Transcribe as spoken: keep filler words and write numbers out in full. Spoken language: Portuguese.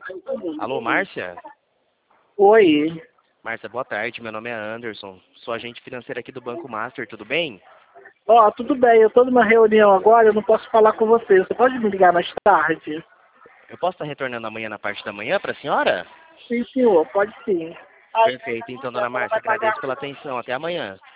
Alô, Márcia? Oi. Márcia, boa tarde. Meu nome é Anderson. Sou agente financeiro aqui do Banco Master, tudo bem? Ó, tudo bem, eu tô numa reunião agora, eu não posso falar com você. Você pode me ligar mais tarde? Eu posso estar retornando amanhã na parte da manhã para a senhora? Sim, senhor, pode sim. Perfeito. Então, dona Márcia, agradeço pela atenção. Até amanhã.